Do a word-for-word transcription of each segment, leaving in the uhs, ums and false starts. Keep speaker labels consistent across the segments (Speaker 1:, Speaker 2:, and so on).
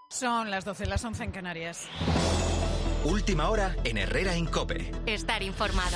Speaker 1: Son las doce, las once en Canarias.
Speaker 2: Última hora en Herrera en COPE.
Speaker 3: Estar informado.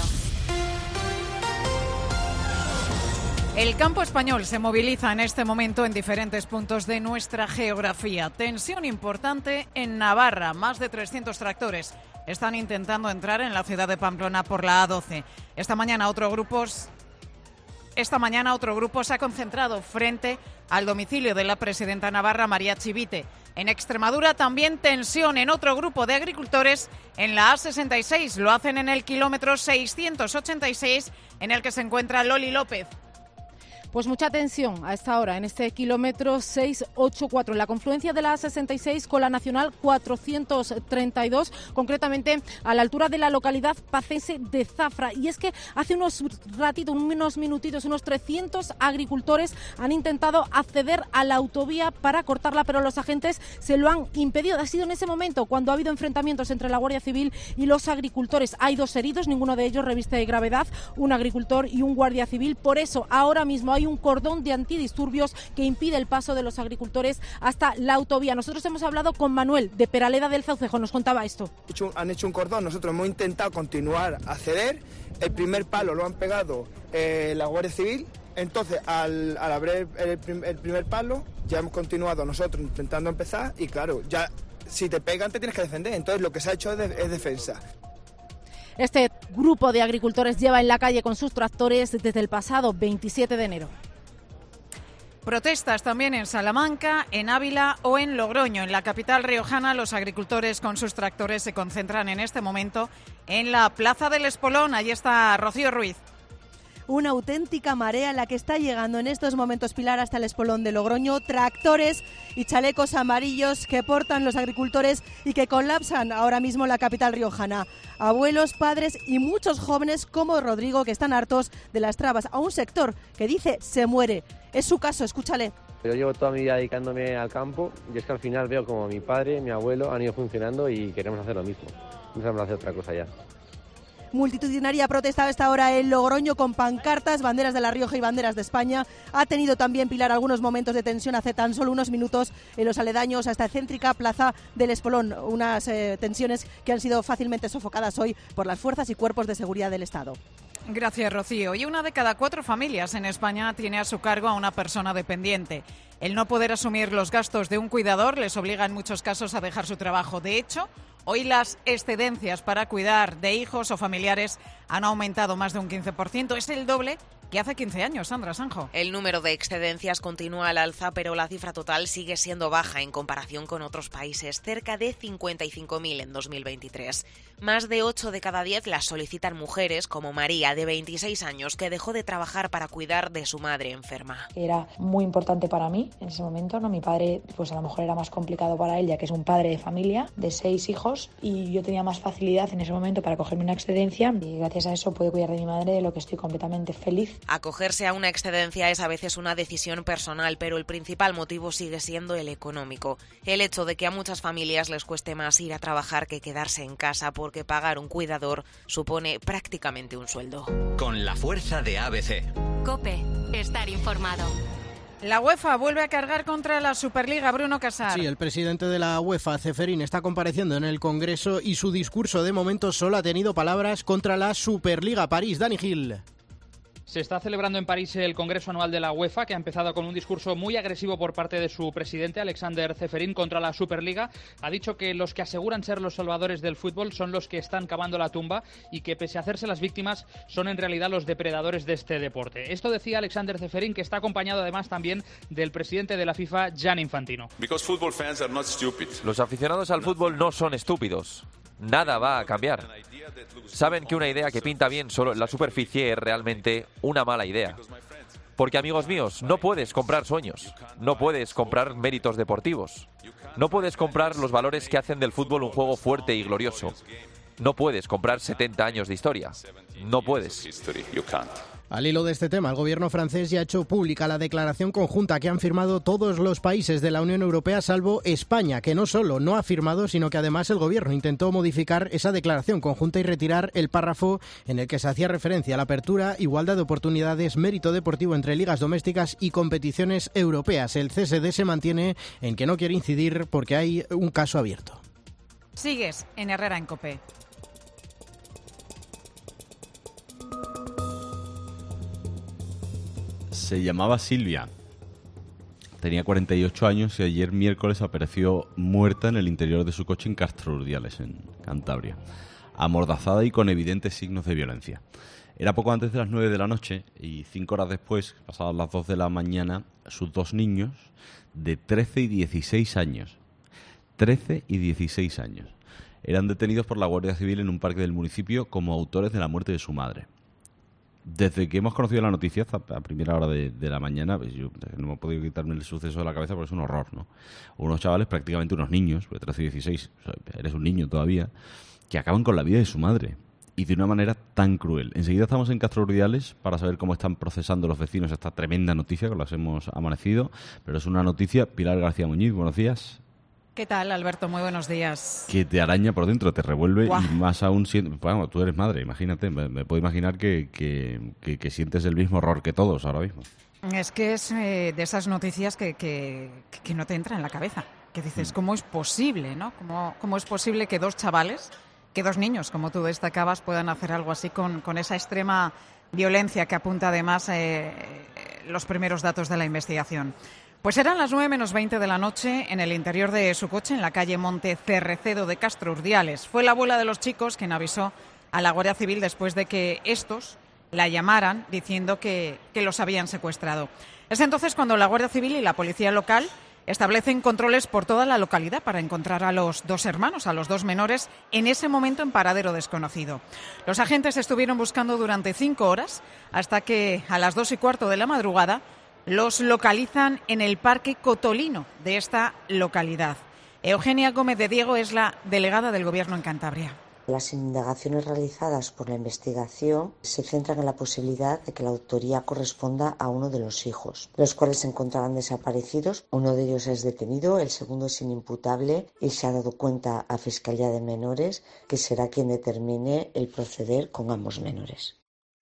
Speaker 1: El campo español se moviliza en este momento en diferentes puntos de nuestra geografía. Tensión importante en Navarra. Más de trescientos tractores están intentando entrar en la ciudad de Pamplona por la A doce. Esta mañana otro grupo, esta mañana otro grupo se ha concentrado frente al domicilio de la presidenta navarra, María Chivite. En Extremadura también tensión en otro grupo de agricultores en la A sesenta y seis. Lo hacen en el kilómetro seiscientos ochenta y seis, en el que se encuentra Loli López.
Speaker 4: Pues mucha tensión a esta hora en este kilómetro seiscientos ochenta y cuatro, en la confluencia de la A sesenta y seis con la Nacional cuatrocientos treinta y dos, concretamente a la altura de la localidad pacense de Zafra. Y es que hace unos ratitos, unos minutitos, unos trescientos agricultores han intentado acceder a la autovía para cortarla, pero los agentes se lo han impedido. Ha sido en ese momento cuando ha habido enfrentamientos entre la Guardia Civil y los agricultores. Hay dos heridos, ninguno de ellos reviste de gravedad, un agricultor y un guardia civil. Por eso ahora mismo hay un cordón de antidisturbios que impide el paso de los agricultores hasta la autovía. Nosotros hemos hablado con Manuel de Peraleda del Zaucejo, nos contaba esto.
Speaker 5: Han hecho un cordón, nosotros hemos intentado continuar a ceder, el primer palo lo han pegado eh, la Guardia Civil, entonces al, al abrir el, el primer palo ya hemos continuado nosotros intentando empezar y claro, ya si te pegan te tienes que defender, entonces lo que se ha hecho es, de, es defensa.
Speaker 4: Este grupo de agricultores lleva en la calle con sus tractores desde el pasado veintisiete de enero.
Speaker 1: Protestas también en Salamanca, en Ávila o en Logroño. En la capital riojana, los agricultores con sus tractores se concentran en este momento en la Plaza del Espolón. Allí está Rocío Ruiz.
Speaker 6: Una auténtica marea la que está llegando en estos momentos, Pilar, hasta el Espolón de Logroño. Tractores y chalecos amarillos que portan los agricultores y que colapsan ahora mismo la capital riojana. Abuelos, padres y muchos jóvenes como Rodrigo que están hartos de las trabas a un sector que dice se muere. Es su caso, escúchale.
Speaker 7: Yo llevo toda mi vida dedicándome al campo y es que al final veo como mi padre, mi abuelo han ido funcionando y queremos hacer lo mismo. No sabemos hacer otra cosa ya.
Speaker 6: Multitudinaria protesta a esta hora en Logroño con pancartas, banderas de La Rioja y banderas de España. Ha tenido también, Pilar, algunos momentos de tensión hace tan solo unos minutos en los aledaños a esta céntrica Plaza del Espolón. Unas eh, tensiones que han sido fácilmente sofocadas hoy por las fuerzas y cuerpos de seguridad del Estado.
Speaker 1: Gracias, Rocío. Y una de cada cuatro familias en España tiene a su cargo a una persona dependiente. El no poder asumir los gastos de un cuidador les obliga en muchos casos a dejar su trabajo. De hecho, hoy las excedencias para cuidar de hijos o familiares han aumentado más de un quince por ciento. Es el doble que hace quince años, Sandra Sanjo.
Speaker 8: El número de excedencias continúa al alza, pero la cifra total sigue siendo baja en comparación con otros países, cerca de cincuenta y cinco mil en dos mil veintitrés. Más de ocho de cada diez las solicitan mujeres, como María, de veintiséis años, que dejó de trabajar para cuidar de su madre enferma.
Speaker 9: Era muy importante para mí en ese momento, ¿no? Mi padre, pues a lo mejor era más complicado para él, ya que es un padre de familia, de seis hijos, y yo tenía más facilidad en ese momento para cogerme una excedencia, y gracias a eso puedo cuidar de mi madre, de lo que estoy completamente feliz.
Speaker 8: Acogerse a una excedencia es a veces una decisión personal, pero el principal motivo sigue siendo el económico. El hecho de que a muchas familias les cueste más ir a trabajar que quedarse en casa, porque pagar un cuidador supone prácticamente un sueldo.
Speaker 2: Con la fuerza de A B C.
Speaker 3: COPE. Estar informado.
Speaker 1: La UEFA vuelve a cargar contra la Superliga. Bruno Casar.
Speaker 10: Sí, el presidente de la UEFA, Ceferín, está compareciendo en el Congreso y su discurso de momento solo ha tenido palabras contra la Superliga. París, Dani Gil.
Speaker 11: Se está celebrando en París el Congreso Anual de la UEFA, que ha empezado con un discurso muy agresivo por parte de su presidente, Alexander Ceferín, contra la Superliga. Ha dicho que los que aseguran ser los salvadores del fútbol son los que están cavando la tumba y que, pese a hacerse las víctimas, son en realidad los depredadores de este deporte. Esto decía Alexander Ceferín, que está acompañado además también del presidente de la FIFA, Gianni Infantino.
Speaker 12: Los aficionados al fútbol no son estúpidos. Nada va a cambiar. Saben que una idea que pinta bien solo en la superficie es realmente una mala idea. Porque, amigos míos, no puedes comprar sueños, no puedes comprar méritos deportivos, no puedes comprar los valores que hacen del fútbol un juego fuerte y glorioso. No puedes comprar setenta años de historia. No puedes.
Speaker 10: Al hilo de este tema, el gobierno francés ya ha hecho pública la declaración conjunta que han firmado todos los países de la Unión Europea, salvo España, que no solo no ha firmado, sino que además el gobierno intentó modificar esa declaración conjunta y retirar el párrafo en el que se hacía referencia a la apertura, igualdad de oportunidades, mérito deportivo entre ligas domésticas y competiciones europeas. El C S D se mantiene en que no quiere incidir porque hay un caso abierto.
Speaker 1: Sigues en Herrera en COPE.
Speaker 13: Se llamaba Silvia, tenía cuarenta y ocho años y ayer miércoles apareció muerta en el interior de su coche en Castro Urdiales, en Cantabria, amordazada y con evidentes signos de violencia. Era poco antes de las nueve de la noche y cinco horas después, pasadas las dos de la mañana, sus dos niños de trece y dieciséis años, trece y dieciséis años, eran detenidos por la Guardia Civil en un parque del municipio como autores de la muerte de su madre. Desde que hemos conocido la noticia, a primera hora de, de la mañana, pues yo no me he podido quitarme el suceso de la cabeza porque es un horror, ¿no? Unos chavales, prácticamente unos niños, de trece y dieciséis, o sea, eres un niño todavía, que acaban con la vida de su madre y de una manera tan cruel. Enseguida estamos en Castro Urdiales para saber cómo están procesando los vecinos esta tremenda noticia con la que hemos amanecido, pero es una noticia. Pilar García Muñiz, buenos días.
Speaker 1: ¿Qué tal, Alberto? Muy buenos días.
Speaker 13: Que te araña por dentro, te revuelve. Buah. Y más aún siendo... Bueno, tú eres madre, imagínate. Me, me puedo imaginar que, que, que, que sientes el mismo horror que todos ahora mismo.
Speaker 1: Es que es eh, de esas noticias que, que, que no te entra en la cabeza. Que dices, mm. ¿cómo es posible, no? ¿Cómo, cómo es posible que dos chavales, que dos niños, como tú destacabas, puedan hacer algo así con, con esa extrema violencia que apunta además eh, los primeros datos de la investigación? Pues eran las nueve menos veinte de la noche en el interior de su coche en la calle Monte Cerrecedo de Castro Urdiales. Fue la abuela de los chicos quien avisó a la Guardia Civil después de que estos la llamaran diciendo que, que los habían secuestrado. Es entonces cuando la Guardia Civil y la policía local establecen controles por toda la localidad para encontrar a los dos hermanos, a los dos menores, en ese momento en paradero desconocido. Los agentes estuvieron buscando durante cinco horas hasta que a las dos y cuarto de la madrugada los localizan en el Parque Cotolino de esta localidad. Eugenia Gómez de Diego es la delegada del Gobierno en Cantabria.
Speaker 14: Las indagaciones realizadas por la investigación se centran en la posibilidad de que la autoría corresponda a uno de los hijos, los cuales se encontraban desaparecidos. Uno de ellos es detenido, el segundo es inimputable y se ha dado cuenta a Fiscalía de Menores, que será quien determine el proceder con ambos menores.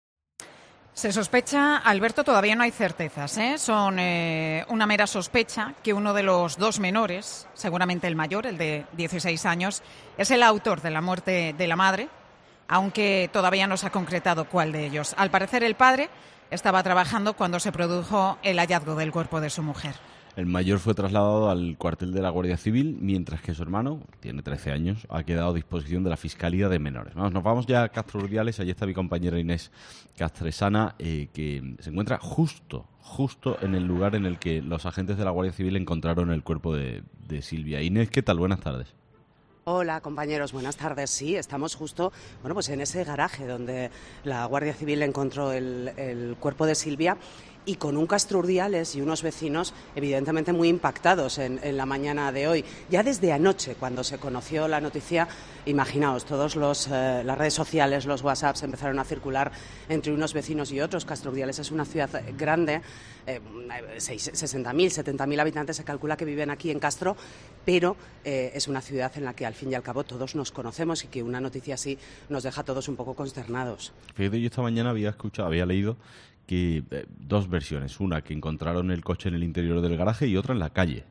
Speaker 1: Se sospecha, Alberto, todavía no hay certezas, ¿eh? Son eh, una mera sospecha que uno de los dos menores, seguramente el mayor, el de dieciséis años, es el autor de la muerte de la madre, aunque todavía no se ha concretado cuál de ellos. Al parecer, el padre estaba trabajando cuando se produjo el hallazgo del cuerpo de su mujer.
Speaker 13: El mayor fue trasladado al cuartel de la Guardia Civil, mientras que su hermano, tiene trece años, ha quedado a disposición de la Fiscalía de Menores. Vamos, nos vamos ya a Castro Urdiales. Allí está mi compañera Inés Castresana, eh, que se encuentra justo, justo en el lugar en el que los agentes de la Guardia Civil encontraron el cuerpo de, de Silvia. Inés, ¿qué tal? Buenas tardes.
Speaker 15: Hola, compañeros, buenas tardes. Sí, estamos justo, bueno, pues en ese garaje donde la Guardia Civil encontró el, el cuerpo de Silvia, y con un Castro Urdiales y unos vecinos evidentemente muy impactados en, en la mañana de hoy. Ya desde anoche, cuando se conoció la noticia, imaginaos, todas eh, las redes sociales, los WhatsApps empezaron a circular entre unos vecinos y otros. Castro Urdiales es una ciudad grande, eh, sesenta mil, setenta mil habitantes se calcula que viven aquí en Castro, pero eh, es una ciudad en la que al fin y al cabo todos nos conocemos y que una noticia así nos deja a todos un poco consternados.
Speaker 13: Fíjate, yo esta mañana había escuchado, había leído que eh, dos versiones, una que encontraron el coche en el interior del garaje y otra en la calle.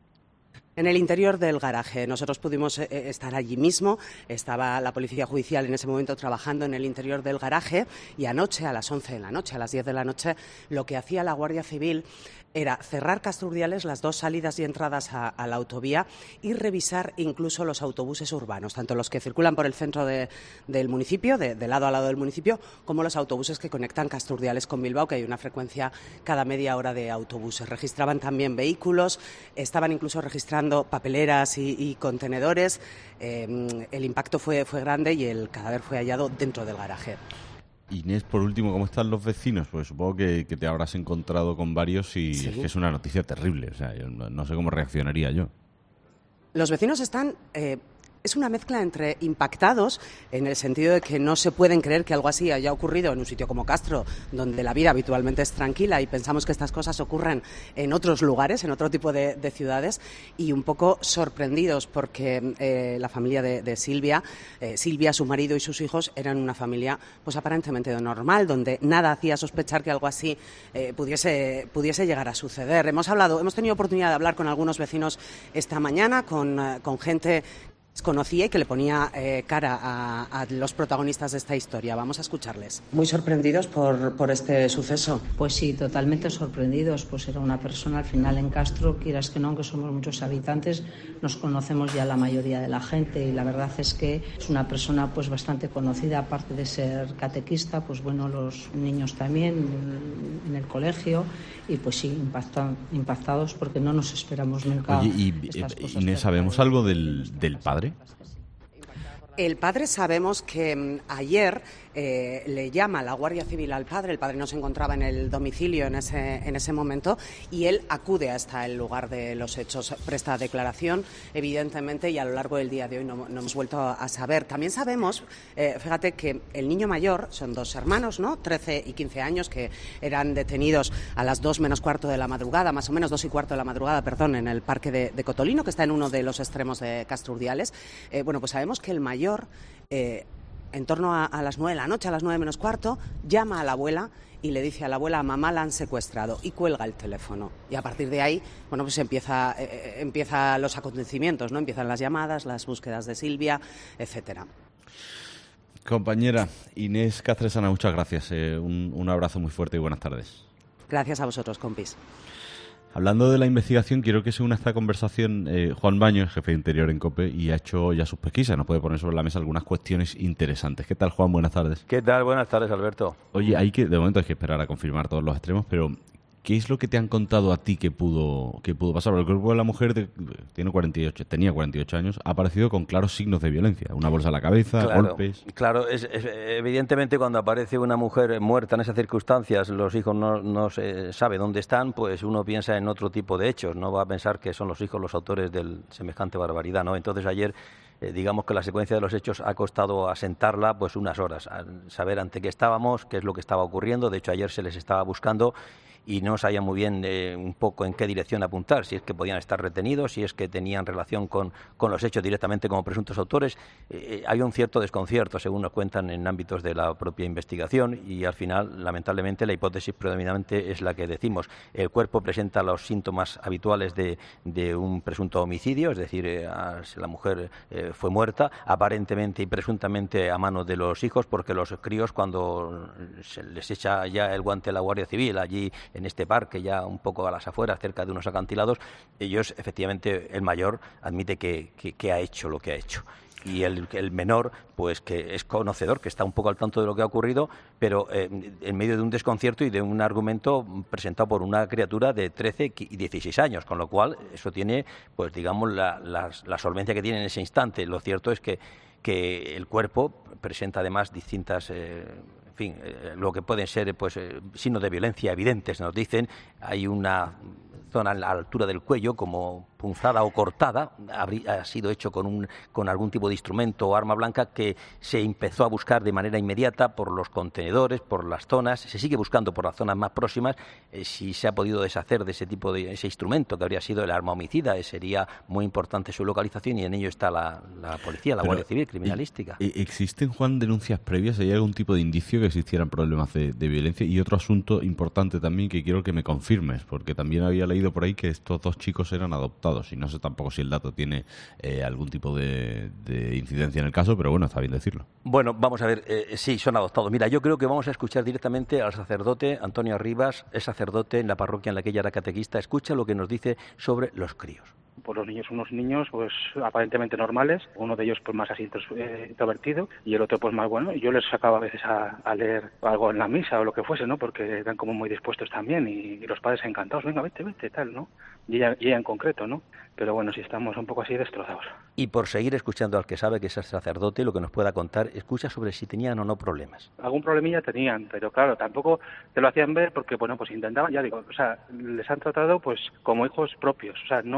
Speaker 15: En el interior del garaje. Nosotros pudimos eh, estar allí mismo. Estaba la Policía Judicial en ese momento trabajando en el interior del garaje, y anoche, a las once de la noche, a las diez de la noche, lo que hacía la Guardia Civil era cerrar Castro Urdiales, las dos salidas y entradas a, a la autovía, y revisar incluso los autobuses urbanos, tanto los que circulan por el centro de, del municipio, de, de lado a lado del municipio, como los autobuses que conectan Castro Urdiales con Bilbao, que hay una frecuencia cada media hora de autobuses. Registraban también vehículos, estaban incluso registrando papeleras y, y contenedores. Eh, el impacto fue, fue grande y el cadáver fue hallado dentro del garaje.
Speaker 13: Inés, por último, ¿cómo están los vecinos? Pues supongo que, que te habrás encontrado con varios y ¿sí? Es que es una noticia terrible. O sea, yo no, no sé cómo reaccionaría yo.
Speaker 15: Los vecinos están eh, es una mezcla entre impactados, en el sentido de que no se pueden creer que algo así haya ocurrido en un sitio como Castro, donde la vida habitualmente es tranquila y pensamos que estas cosas ocurren en otros lugares, en otro tipo de, de ciudades, y un poco sorprendidos porque eh, la familia de, de Silvia, eh, Silvia, su marido y sus hijos eran una familia pues aparentemente normal, donde nada hacía sospechar que algo así eh, pudiese, pudiese llegar a suceder. Hemos hablado, hemos tenido oportunidad de hablar con algunos vecinos esta mañana, con, eh, con gente conocía y que le ponía eh, cara a, a los protagonistas de esta historia. Vamos a escucharles. ¿Muy sorprendidos por, por este suceso?
Speaker 16: Pues sí, totalmente sorprendidos. Pues era una persona, al final en Castro, quieras que no, aunque somos muchos habitantes, nos conocemos ya la mayoría de la gente y la verdad es que es una persona pues bastante conocida, aparte de ser catequista, pues bueno, los niños también en el colegio y pues sí, impacta, impactados porque no nos esperamos nunca.
Speaker 13: Oye, y
Speaker 16: estas cosas.
Speaker 13: Inés, ¿sabemos algo del, del padre?
Speaker 15: El padre sabemos que m, ayer eh, le llama la Guardia Civil al padre, el padre no se encontraba en el domicilio en ese, en ese momento y él acude hasta el lugar de los hechos, presta declaración evidentemente y a lo largo del día de hoy no, no hemos vuelto a saber. También sabemos, eh, fíjate que el niño mayor, son dos hermanos, ¿no? trece y quince años que eran detenidos a las dos menos cuarto de la madrugada, más o menos dos y cuarto de la madrugada, perdón, en el parque de, de Cotolino, que está en uno de los extremos de Castro Urdiales. Eh, bueno, pues sabemos que el mayor Eh, en torno a, a las nueve de la noche, a las nueve menos cuarto, llama a la abuela y le dice a la abuela, mamá la han secuestrado, y cuelga el teléfono. Y a partir de ahí, bueno, pues empieza, eh, empieza los acontecimientos, ¿no? Empiezan las llamadas, las búsquedas de Silvia, etcétera.
Speaker 13: Compañera Inés Castresana, muchas gracias. Eh, un, un abrazo muy fuerte y buenas tardes.
Speaker 15: Gracias a vosotros, compis.
Speaker 13: Hablando de la investigación, quiero que se una a esta conversación eh, Juan Baños, jefe de Interior en COPE, y ha hecho ya sus pesquisas. Nos puede poner sobre la mesa algunas cuestiones interesantes. ¿Qué tal, Juan? Buenas tardes.
Speaker 17: ¿Qué tal? Buenas tardes, Alberto.
Speaker 13: Oye, hay que, de momento hay que esperar a confirmar todos los extremos, pero ¿qué es lo que te han contado a ti que pudo que pudo pasar? El cuerpo de la mujer de, tiene cuarenta y ocho, tenía cuarenta y ocho años, ha aparecido con claros signos de violencia. Una bolsa a la cabeza,
Speaker 17: claro,
Speaker 13: golpes.
Speaker 17: Claro, es, es, evidentemente cuando aparece una mujer muerta en esas circunstancias, los hijos no, no se sabe dónde están, pues uno piensa en otro tipo de hechos. No va a pensar que son los hijos los autores de semejante barbaridad, ¿no? Entonces ayer, eh, digamos que la secuencia de los hechos ha costado asentarla pues unas horas, a saber ante qué estábamos, qué es lo que estaba ocurriendo. De hecho, ayer se les estaba buscando y no sabía muy bien eh, un poco en qué dirección apuntar, si es que podían estar retenidos, si es que tenían relación con, con los hechos directamente como presuntos autores. Eh, hay un cierto desconcierto, según nos cuentan, en ámbitos de la propia investigación y al final, lamentablemente, la hipótesis predominante es la que decimos. El cuerpo presenta los síntomas habituales de, de un presunto homicidio, es decir, eh, la mujer eh, fue muerta, aparentemente y presuntamente a manos de los hijos, porque los críos, cuando se les echa ya el guante a la Guardia Civil, allí en este parque, ya un poco a las afueras, cerca de unos acantilados, ellos, efectivamente, el mayor admite que, que, que ha hecho lo que ha hecho. Y el, el menor, pues que es conocedor, que está un poco al tanto de lo que ha ocurrido, pero eh, en medio de un desconcierto y de un argumento presentado por una criatura de trece y dieciséis años, con lo cual eso tiene, pues digamos, la, la, la solvencia que tiene en ese instante. Lo cierto es que, que el cuerpo presenta además distintas... Eh, En fin, eh, lo que pueden ser pues eh, signos de violencia evidentes, nos dicen. Hay una zona a la altura del cuello como punzada o cortada, habría, ha sido hecho con, un, con algún tipo de instrumento o arma blanca que se empezó a buscar de manera inmediata por los contenedores, por las zonas, se sigue buscando por las zonas más próximas eh, si se ha podido deshacer de ese tipo de ese instrumento que habría sido el arma homicida. Eh, sería muy importante su localización y en ello está la, la policía, la
Speaker 13: Pero,
Speaker 17: Guardia Civil, criminalística.
Speaker 13: ¿Existen, Juan, denuncias previas? ¿Hay algún tipo de indicio que existieran problemas de, de violencia? Y otro asunto importante también que quiero que me confirmes, porque también había leído por ahí que estos dos chicos eran adoptados y no sé tampoco si el dato tiene eh, algún tipo de, de incidencia en el caso, pero bueno, está bien decirlo.
Speaker 17: Bueno, vamos a ver, eh, sí, son adoptados. Mira, yo creo que vamos a escuchar directamente al sacerdote Antonio Arribas, es sacerdote en la parroquia en la que ella era catequista. Escucha lo que nos dice sobre los críos.
Speaker 18: Pues los niños son unos niños pues aparentemente normales, uno de ellos pues más así eh, introvertido y el otro pues más bueno. Yo les sacaba a veces a, a leer algo en la misa o lo que fuese, ¿no? Porque eran como muy dispuestos también y, y los padres encantados, venga, vete, vete, tal, ¿no? Y ella, y ella en concreto, ¿no? Pero bueno, sí estamos un poco así destrozados.
Speaker 17: Y por seguir escuchando al que sabe que es el sacerdote, lo que nos pueda contar, escucha sobre si tenían o no problemas.
Speaker 18: Algún problemilla tenían, pero claro, tampoco te lo hacían ver porque, bueno, pues intentaban, ya digo, o sea, les han tratado pues como hijos propios, o sea, no nunca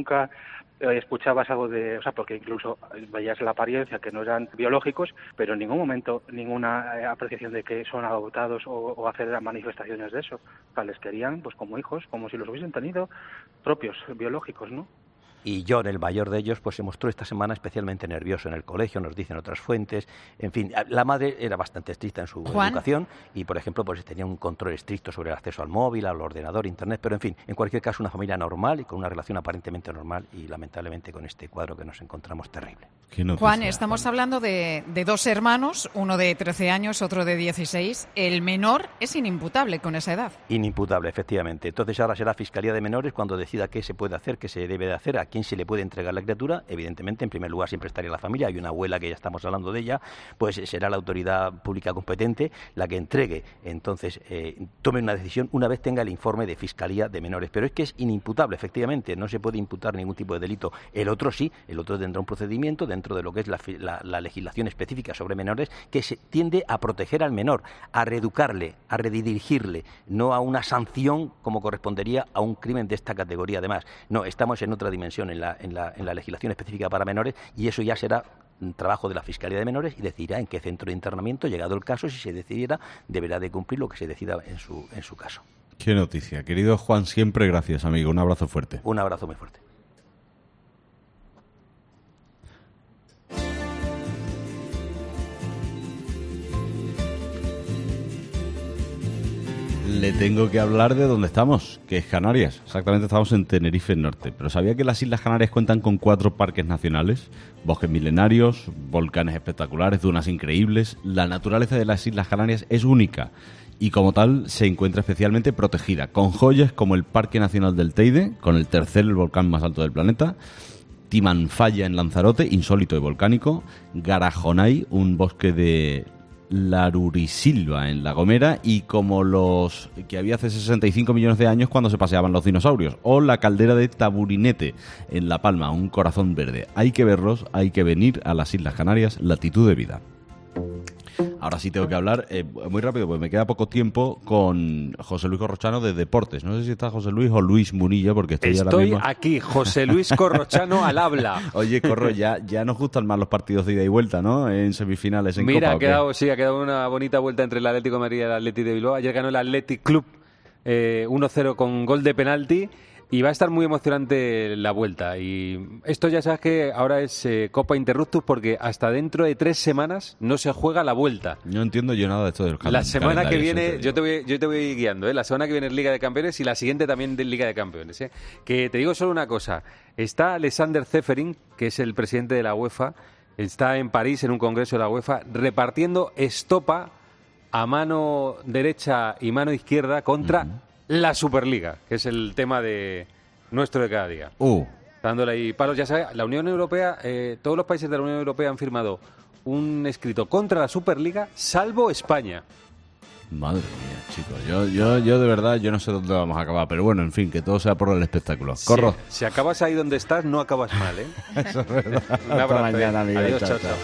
Speaker 18: nunca eh, escuchabas algo de, o sea, porque incluso veías la apariencia que no eran biológicos, pero en ningún momento ninguna eh, apreciación de que son adoptados o, o hacer manifestaciones de eso. O sea, les querían pues como hijos, como si los hubiesen tenido propios, biológicos, ¿no?
Speaker 17: Y John, el mayor de ellos, pues se mostró esta semana especialmente nervioso en el colegio, nos dicen otras fuentes. En fin, la madre era bastante estricta en su
Speaker 1: Juan.
Speaker 17: educación y, por ejemplo, pues tenía un control estricto sobre el acceso al móvil, al ordenador, internet, pero en fin, en cualquier caso una familia normal y con una relación aparentemente normal y lamentablemente con este cuadro que nos encontramos terrible.
Speaker 1: Juan, estamos hablando de, de dos hermanos, uno de trece años, otro de dieciséis. El menor es inimputable con esa edad.
Speaker 17: Inimputable, efectivamente. Entonces ahora será Fiscalía de Menores cuando decida qué se puede hacer, qué se debe de hacer, a quién se le puede entregar la criatura. Evidentemente, en primer lugar siempre estaría la familia. Hay una abuela que ya estamos hablando de ella, pues será la autoridad pública competente la que entregue, entonces eh, tome una decisión una vez tenga el informe de Fiscalía de Menores. Pero es que es inimputable, efectivamente, no se puede imputar ningún tipo de delito. El otro sí, el otro tendrá un procedimiento dentro de lo que es la, la, la legislación específica sobre menores que se tiende a proteger al menor, a reeducarle, a redirigirle, no a una sanción como correspondería a un crimen de esta categoría. Además, no, estamos en otra dimensión en la, en la, en la legislación específica para menores y eso ya será un trabajo de la Fiscalía de Menores y decidirá en qué centro de internamiento, llegado el caso, si se decidiera, deberá de cumplir lo que se decida en su, en su caso.
Speaker 13: Qué noticia. Querido Juan, siempre gracias, amigo. Un abrazo fuerte.
Speaker 17: Un abrazo muy fuerte.
Speaker 13: Le tengo que hablar de dónde estamos, que es Canarias. Exactamente, estamos en Tenerife Norte. Pero ¿sabía que las Islas Canarias cuentan con cuatro parques nacionales? Bosques milenarios, volcanes espectaculares, dunas increíbles. La naturaleza de las Islas Canarias es única y como tal se encuentra especialmente protegida, con joyas como el Parque Nacional del Teide, con el tercer el volcán más alto del planeta, Timanfaya en Lanzarote, insólito y volcánico, Garajonay, un bosque de Larurisilva en La Gomera, y como los que había hace sesenta y cinco millones de años cuando se paseaban los dinosaurios, o la caldera de Taburinete en La Palma, un corazón verde. Hay que verlos, hay que venir a las Islas Canarias, latitud de vida. Ahora sí tengo que hablar eh, muy rápido, porque me queda poco tiempo, con José Luis Corrochano de Deportes. No sé si está José Luis o Luis Munilla, porque estoy,
Speaker 19: estoy
Speaker 13: ahora mismo...
Speaker 19: Estoy aquí, José Luis Corrochano al habla.
Speaker 13: Oye, Corro, ya, ya nos gustan más los partidos de ida y vuelta, ¿no? En semifinales, en
Speaker 19: Mira,
Speaker 13: Copa.
Speaker 19: Mira, ha quedado, sí, ha quedado una bonita vuelta entre el Atlético de Madrid y el Athletic de Bilbao. Ayer ganó el Athletic Club eh, uno cero con gol de penalti. Y va a estar muy emocionante la vuelta. Y esto ya sabes que ahora es eh, Copa Interruptus, porque hasta dentro de tres semanas no se juega la vuelta.
Speaker 13: No entiendo yo nada de esto del
Speaker 19: La semana que viene, yo te voy, yo te voy guiando, ¿eh? La semana que viene es Liga de Campeones y la siguiente también de Liga de Campeones, ¿eh? Que te digo solo una cosa. Está Alexander Ceferin, que es el presidente de la UEFA, está en París en un congreso de la UEFA, repartiendo estopa a mano derecha y mano izquierda contra... Uh-huh. La Superliga, que es el tema de nuestro de cada día.
Speaker 13: Uh.
Speaker 19: Dándole ahí palos. Ya sabes, la Unión Europea, eh, todos los países de la Unión Europea han firmado un escrito contra la Superliga, salvo España.
Speaker 13: Madre mía, chicos. Yo, yo, yo de verdad, yo no sé dónde vamos a acabar. Pero bueno, en fin, que todo sea por el espectáculo. Corro.
Speaker 19: Si, si acabas ahí donde estás, no acabas mal, ¿eh?
Speaker 13: Eso es verdad.
Speaker 19: Un abrazo.
Speaker 13: Hasta mañana, amigo.
Speaker 19: Adiós,
Speaker 13: chao,
Speaker 19: chao,
Speaker 13: chao.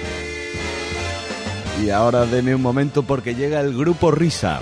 Speaker 19: chao.
Speaker 13: Y ahora deme un momento porque llega el Grupo Risa.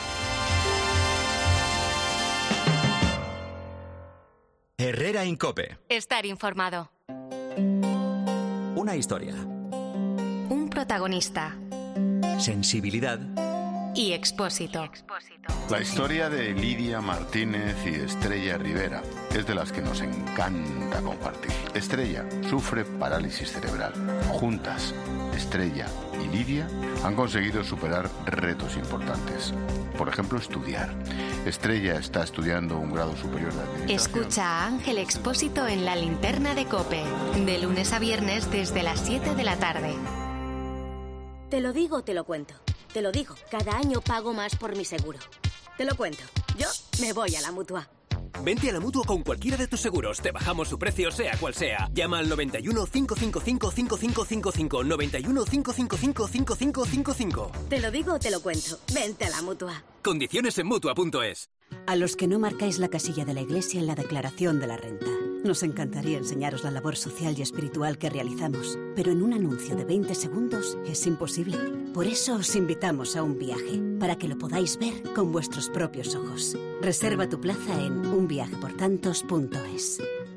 Speaker 2: Herrera en COPE.
Speaker 3: Estar informado.
Speaker 2: Una historia.
Speaker 3: Un protagonista.
Speaker 2: Sensibilidad.
Speaker 3: Y Expósito.
Speaker 20: La historia de Lidia Martínez y Estrella Rivera es de las que nos encanta compartir. Estrella sufre parálisis cerebral. Juntas, Estrella y Lidia han conseguido superar retos importantes. Por ejemplo, estudiar. Estrella está estudiando un grado superior de administración.
Speaker 3: Escucha a Ángel Expósito en La Linterna de COPE, de lunes a viernes desde las siete de la tarde.
Speaker 21: Te lo digo, te lo cuento. Te lo digo, cada año pago más por mi seguro. Te lo cuento. Yo me voy a la Mutua.
Speaker 22: Vente a la Mutua con cualquiera de tus seguros. Te bajamos su precio, sea cual sea. Llama al noventa y uno, cinco cinco cinco, cinco cinco cinco cinco. noventa y uno, cinco cinco cinco, cinco cinco cinco cinco.
Speaker 21: Te lo digo, te lo cuento. Vente a la Mutua.
Speaker 22: Condiciones en Mutua punto es.
Speaker 23: A los que no marcáis la casilla de la Iglesia en la declaración de la renta. Nos encantaría enseñaros la labor social y espiritual que realizamos, pero en un anuncio de veinte segundos es imposible. Por eso os invitamos a un viaje, para que lo podáis ver con vuestros propios ojos. Reserva tu plaza en un viaje por tantos punto es.